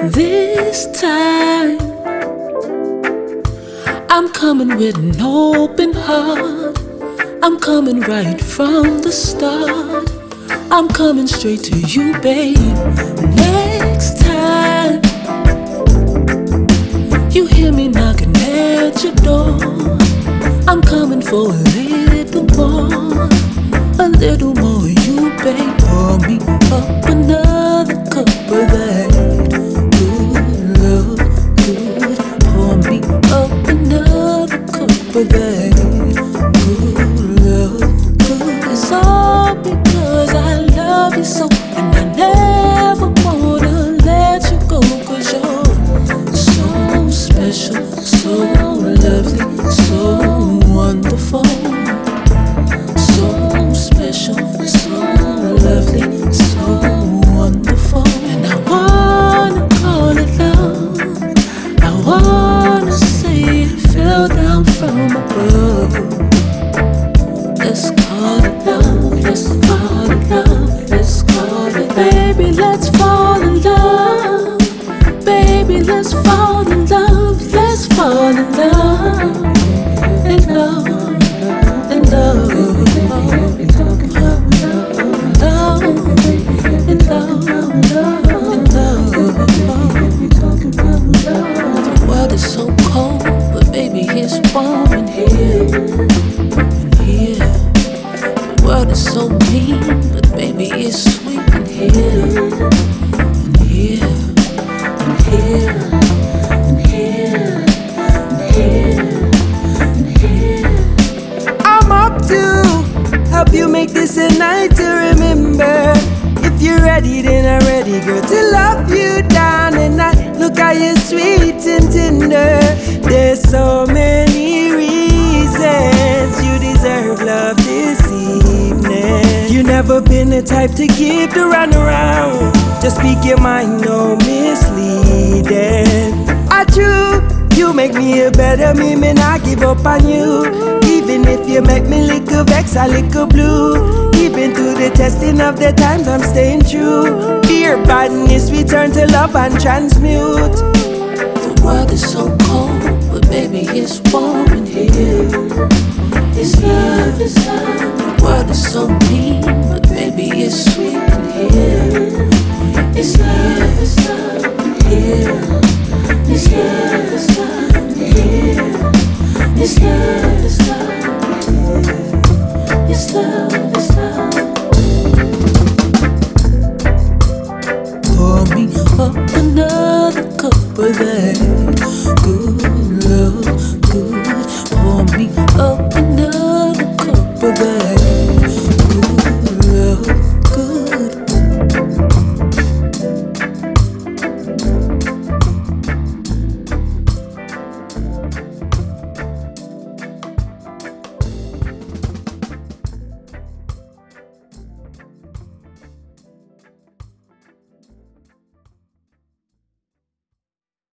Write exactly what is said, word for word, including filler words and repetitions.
This time I'm coming with an open heart. I'm coming right from the start. I'm coming straight to you, babe. Next time you hear me knocking at your door, I'm coming for a little more, a little more you, babe. Pour me up another cup of that good love, good. Pour me up another cup of that good love, good. It's all because I love you so, and I never wanna let you go, 'cause you're so special, so lovely, so wonderful. So special, so lovely, so wonderful. And I wanna call it love. I wanna say it fell down from above. Let's call it love, let's call it love, let's call it. Baby, let's fall in love. Baby, let's fall in love. Let's fall in love. In love, in love. The world is so cold, but baby, it's warm in here, in here. The world is so mean, but baby, it's sweet in here, in here, in here, in here, in here, in here. I'm up to help you make this a night to remember. If you're ready, then I'm ready, girl, to love you down and I look how you're sweet and tender. There's so many reasons you deserve love this evening. You never been the type to give the runaround. Just speak your mind, no misleading. I true, you make me a better me, man, I give up on you. Even if you make me little vex, I little blue. Even through the testing of the times, I'm staying true. Fear, badness, we turn to love and transmute. The world is so cold, but baby, it's warm in here. It's love, it's love. The world is so mean, but baby, it's sweet in here. It's love, it's love in here. It's love, it's love in here. It's love, it's love. It's love, it's love. Pour me up another cup of that